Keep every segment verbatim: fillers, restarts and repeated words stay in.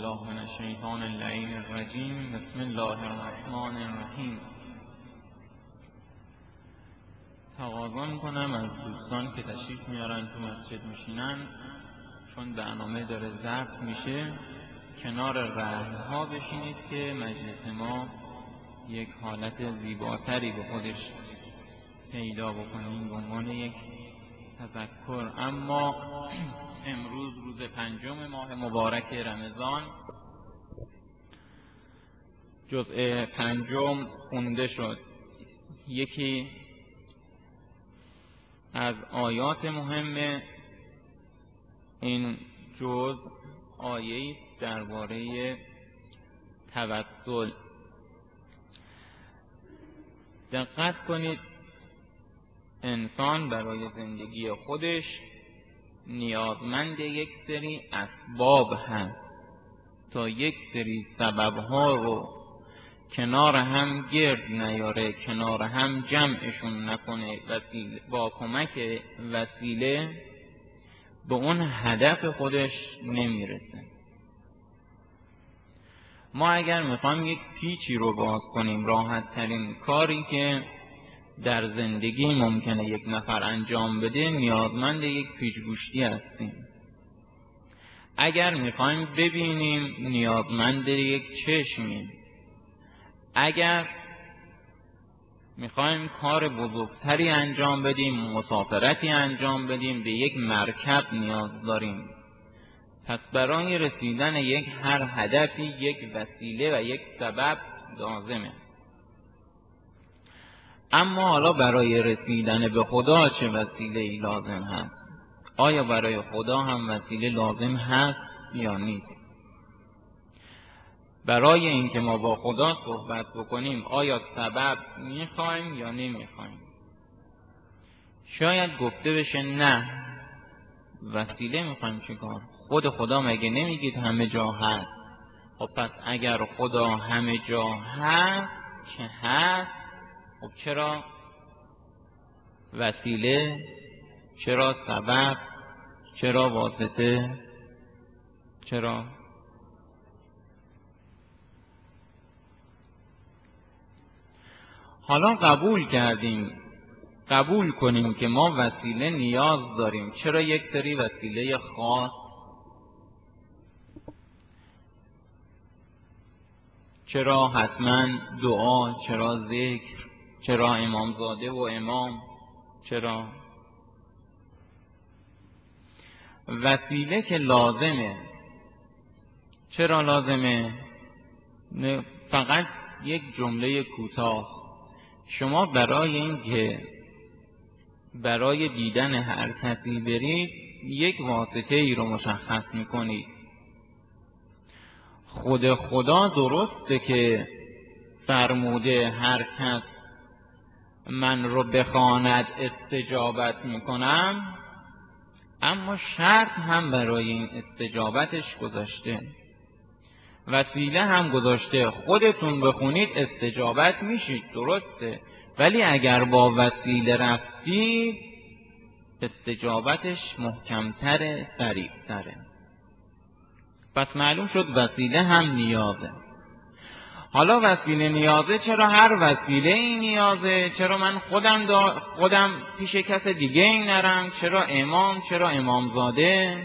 بالله من الشیطان اللعین الرجیم. بسم الله الرحمن الرحیم. تقاضا میکنم از دوستان که تشریف میارن تو مسجد میشینن، چون برنامه داره ضبط میشه، کنار رهن‌ها بشینید که مجلس ما یک حالت زیباتری به خودش پیدا بکنیم به عنوان یک تذکر. اما امروز روز پنجم ماه مبارک رمضان، جزء پنجم خونده شد. یکی از آیات مهم این جزء آیه است درباره توسل. دقت کنید، انسان برای زندگی خودش نیازمند یک سری اسباب هست تا یک سری سببها رو کنار هم گرد نیاره، کنار هم جمعشون نکنه، وسیله با کمک وسیله به اون هدف خودش نمیرسه. ما اگر میخوایم یک پیچی رو باز کنیم، راحت ترین کاری که در زندگی ممکنه یک نفر انجام بده نیازمند یک پیچ‌گوشتی هستیم. اگر میخوایم ببینیم نیازمند یک چشمیم. اگر میخوایم کار بزرگتری انجام بدیم، مسافرتی انجام بدیم، به یک مرکب نیاز داریم. پس برای رسیدن یک هر هدفی یک وسیله و یک سبب لازمه. اما حالا برای رسیدن به خدا چه وسیله‌ای لازم هست؟ آیا برای خدا هم وسیله لازم هست یا نیست؟ برای اینکه ما با خدا صحبت بکنیم آیا سبب میخوایم یا نمیخوایم؟ شاید گفته بشه نه، وسیله میخوایم چیکار؟ خود خدا مگه نمیگید همه جا هست؟ خب پس اگر خدا همه جا هست که هست، خب چرا وسیله؟ چرا سبب؟ چرا واسطه؟ چرا؟ حالا قبول کردیم، قبول کنیم که ما وسیله نیاز داریم. چرا یک سری وسیله خاص؟ چرا حتما دعا؟ چرا ذکر؟ چرا امامزاده و امام؟ چرا؟ وسیله که لازمه. چرا لازمه؟ نه فقط یک جمله کوتاه. شما برای اینکه برای دیدن هر کسی برید یک واسطه ای رو مشخص میکنید. خود خدا درسته که فرموده هر کس من رو بخواند استجابت میکنم، اما شرط هم برای این استجابتش گذاشته، وسیله هم گذاشته. خودتون بخونید استجابت میشید، درسته، ولی اگر با وسیله رفتید استجابتش محکمتره، سریعتره. پس معلوم شد وسیله هم نیازه. حالا وسیله نیازه، چرا هر وسیله ای نیازه؟ چرا من خودم دا خودم پیش کس دیگه ای نرم؟ چرا امام؟ چرا امامزاده؟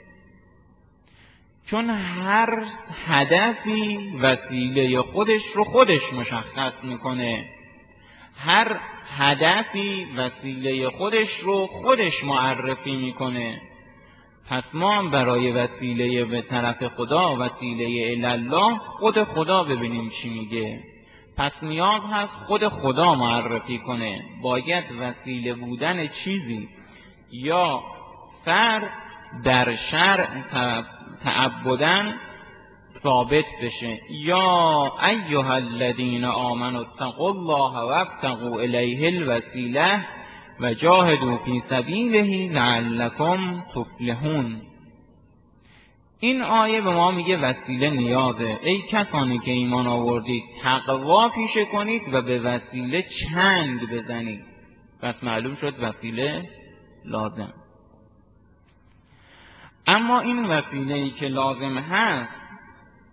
چون هر هدفی وسیله خودش رو خودش مشخص میکنه. هر هدفی وسیله خودش رو خودش معرفی میکنه. پس ما هم برای وسیله به طرف خدا، وسیله الله، خود خدا ببینیم چی میگه. پس نیاز هست خود خدا معرفی کنه. باید وسیله بودن چیزی یا فرد در شرع تعبداً ثابت بشه. یا ایها الذین آمنوا اتقوا الله وابتغوا الیه الوسیله و جاهدوا فی سبیله لعلکم تفلحون. این آیه به ما میگه وسیله نیازه. ای کسانی که ایمان آوردید تقوا پیشه کنید و به وسیله چنگ بزنید. پس معلوم شد وسیله لازم. اما این وسیله‌ای که لازم هست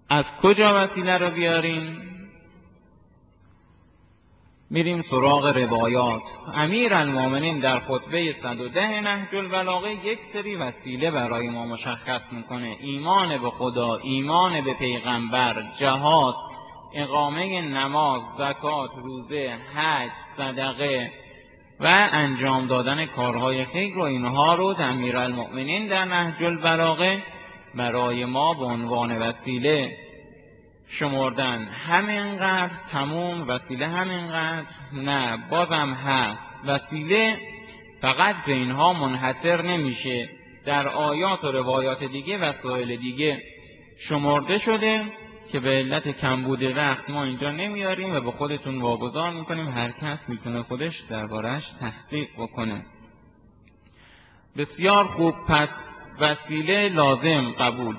از کجا وسیله رو بیاریم؟ میریم سراغ روایات. امیرالمومنین در خطبه صد و ده نهج البلاغه یک سری وسیله برای ما مشخص میکنه: ایمان به خدا، ایمان به پیغمبر، جهاد، اقامه نماز، زکات، روزه، حج، صدقه و انجام دادن کارهای خیر. و اینها رو امیرالمومنین در نهج البلاغه برای ما به عنوان وسیله شمردن. همینقدر تموم وسیله همینقدر؟ نه، بازم هست. وسیله فقط به اینها منحصر نمیشه، در آیات و روایات دیگه وسایل دیگه شمرده شده که به علت کمبود وقت ما اینجا نمیاریم و به خودتون واگذار میکنیم، هر کس میتونه خودش دربارش تحقیق بکنه. بسیار خوب. پس وسیله لازم قبول،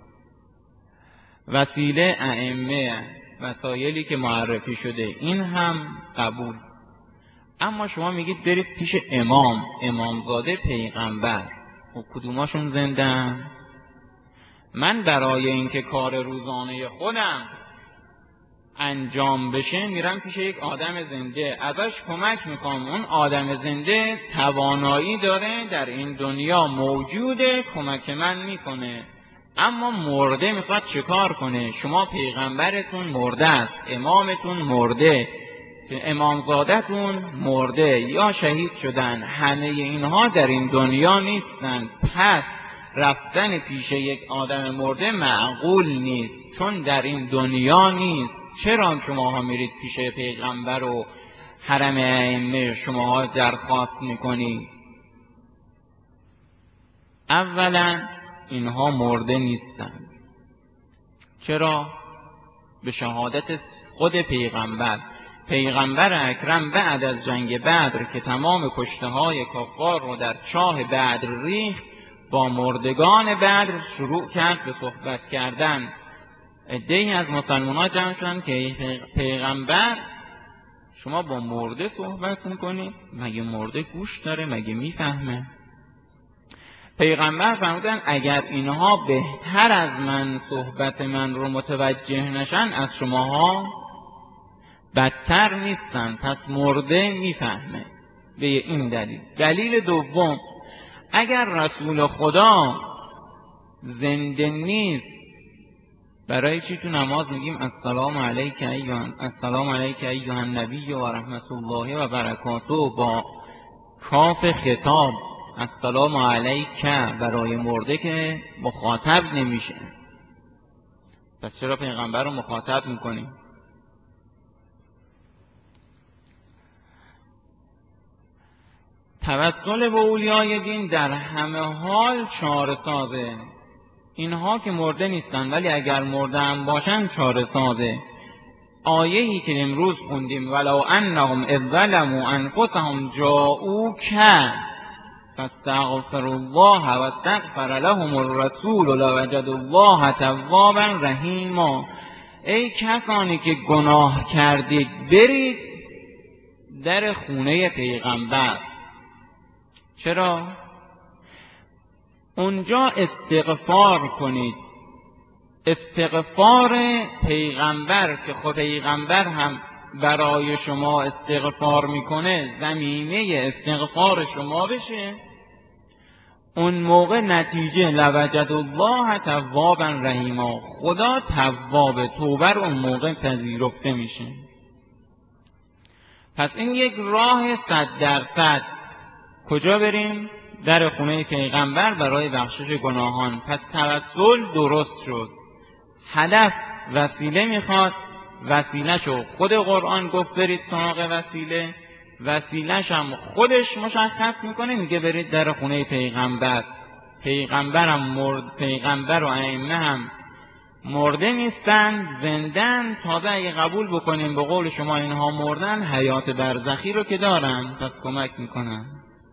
وسیله ائمه، وسایلی که معرفی شده این هم قبول. اما شما میگید برید پیش امام، امامزاده، پیغمبر. و کدوماشون زندن؟ من برای اینکه کار روزانه خودم انجام بشه میرم پیش یک آدم زنده، ازش کمک میکنم. اون آدم زنده توانایی داره، در این دنیا موجوده، کمک من میکنه. اما مرده میخواد چه کار کنه؟ شما پیغمبرتون مرده است، امامتون مرده، امامزادتون مرده یا شهید شدن، همه اینها در این دنیا نیستن. پس رفتن پیش یک آدم مرده معقول نیست، چون در این دنیا نیست. چرا شماها میرید پیش پیغمبر و حرم ائمه شماها درخواست میکنید؟ اولا اینها مرده نیستن. چرا؟ به شهادت خود پیغمبر. پیغمبر اکرم بعد از جنگ بدر که تمام کشته های کفار رو در چاه بدر ریخت، با مردگان بدر شروع کرد به صحبت کردن. عده‌ای از مسلمان‌ها جمع شدن که پیغمبر شما با مرده صحبت میکنید؟ مگه مرده گوش داره؟ مگه میفهمه؟ پیغمبر فرمودن اگر اینها بهتر از من صحبت من رو متوجه نشن، از شماها بدتر نیستن. پس مرده میفهمه. به این دلیل. دلیل دوم، اگر رسول خدا زنده نیست، برای چی تو نماز میگیم السلام علیک ایها السلام علیک ایها النبی و رحمت الله و برکاته با کاف خطاب؟ السلام علیک برای مرده که مخاطب نمیشه، پس چرا پیغمبر رو مخاطب میکنیم؟ توسل به اولیای دین در همه حال چاره سازه. اینها که مرده نیستن ولی اگر مرده هم باشن چاره سازه. آیه‌ای که امروز خوندیم ولو انهم اذ ظلموا انفسهم جاءوک فاستغفروا الله واستغفر لهم الرسول لوجدوا الله توابا رحیما. ای کسانی که گناه کردید برید در خونه پیغمبر. چرا؟ اونجا استغفار کنید. استغفار پیغمبر که خود پیغمبر هم برای شما استغفار میکنه زمینه استغفار شما بشه، اون موقع نتیجه لوجد الله توابا رحیما، خدا تواب، توبه رو اون موقع پذیرفته میشه. پس این یک راه صد درصد. کجا بریم؟ در خونه پیغمبر برای بخشش گناهان. پس توسل درست شد. هدف وسیله میخواد، وسیله شو خود قرآن گفت برید سراغ وسیله، وسیله‌ش هم خودش مشخص میکنه، میگه برید در خونه پیغمبر. پیغمبرم مرد، پیغمبر و ائمه هم مرده نیستن، زندن. تازه اگه قبول بکنیم به قول شما اینها مردن، حیات برزخی رو که دارن، پس کمک میکنن.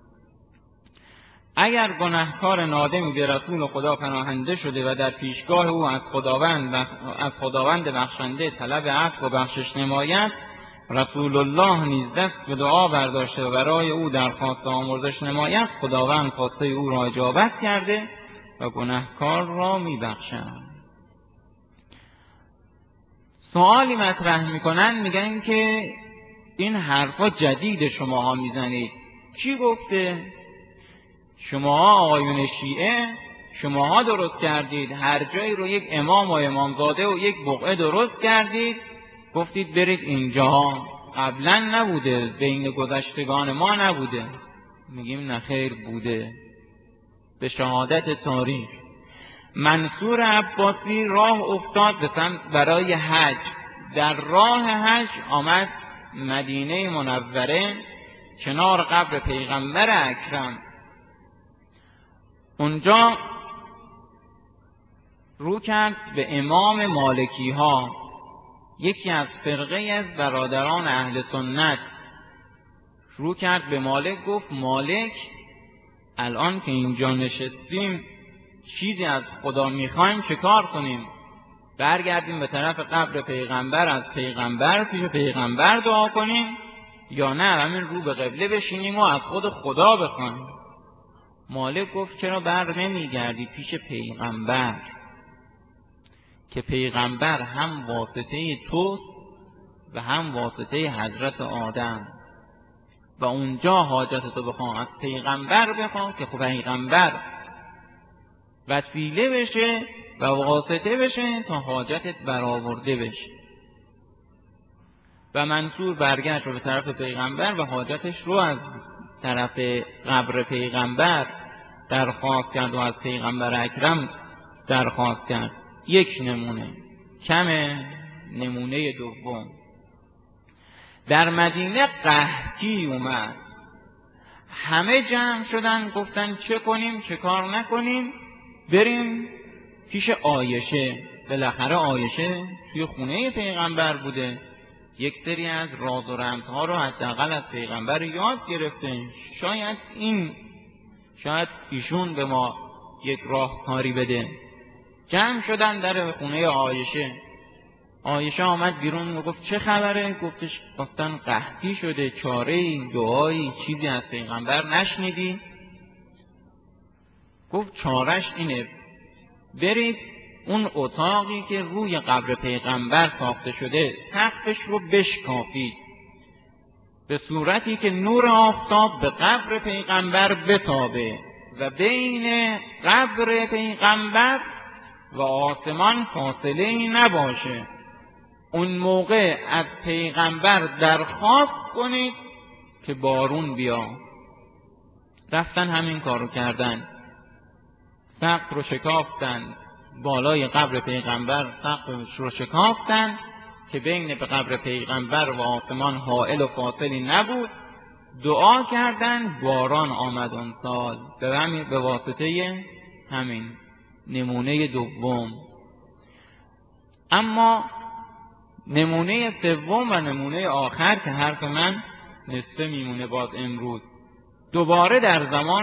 اگر گناهکار نادمی به رسول خدا پناهنده شده و در پیشگاه او از خداوند بخ... از خداوند بخشنده طلب عفو و بخشش نماید، رسول الله نیز دست به دعا برداشته و برای او درخواست آمرزش نماید، خداوند خواسته او را اجابت کرده و گناهکار را میبخشد. سوالی مطرح میکنن، میگن که این حرفا جدید شماها میزنید، کی گفته؟ شماها آقایون شیعه، شماها درست کردید، هر جایی رو یک امام و امامزاده و یک بقعه درست کردید، گفتید برید اینجا. قبلا نبوده، بین گذشتگان ما نبوده. میگیم نخیر بوده، به شهادت تاریخ. منصور عباسی راه افتاد برای حج. در راه حج آمد مدینه منوره، کنار قبر پیغمبر اکرم. اونجا رو کرد به امام مالکی ها، یکی از فرقه برادران اهل سنت. رو کرد به مالک، گفت مالک الان که اینجا نشستیم چیزی از خدا میخوایم چه کار کنیم؟ برگردیم به طرف قبر پیغمبر، از پیغمبر پیش پیغمبر دعا کنیم، یا نه همین رو به قبله بشینیم و از خود خدا بخوایم؟ مالک گفت چرا بر نمیگردی پیش پیغمبر، که پیغمبر هم واسطه توست و هم واسطه حضرت آدم، و اونجا حاجتتو بخواه از پیغمبر بخواه که خب پیغمبر وسیله بشه و واسطه بشه تا حاجتت برآورده بشه. و منصور برگشت رو به طرف پیغمبر و حاجتش رو از طرف قبر پیغمبر درخواست کرد و از پیغمبر اکرم درخواست کرد. یک نمونه کمه. نمونه دوم، در مدینه قحطی اومد، همه جمع شدن گفتن چه کنیم چه کار نکنیم، بریم پیش عایشه. بالاخره عایشه توی خونه پیغمبر بوده، یک سری از راز و رمزها رو حداقل از پیغمبر یاد گرفته، شاید این شاید ایشون به ما یک راهکاری بده. جمع شدن در خونه عایشه. عایشه آمد بیرون و گفت چه خبره؟ گفتش گفتن قحطی شده، چاره‌ای، دعایی، چیزی از پیغمبر نشنیدی؟ گفت چارش اینه، برید اون اتاقی که روی قبر پیغمبر ساخته شده سقفش رو بشکافید به صورتی که نور آفتاب به قبر پیغمبر بتابه و بین قبر پیغمبر و آسمان فاصله ای نباشه. اون موقع از پیغمبر درخواست کنید که بارون بیا. رفتن همین کارو کردن، سقف رو شکافتن، بالای قبر پیغمبر سقفش رو شکافتن که بین به قبر پیغمبر و آسمان حائل و فاصلی نبود. دعا کردن، باران آمد اون سال به همین به واسطه همین نمونه دوم. اما نمونه سوم و نمونه آخر که حرف من نصفه میمونه باز امروز، دوباره در زمان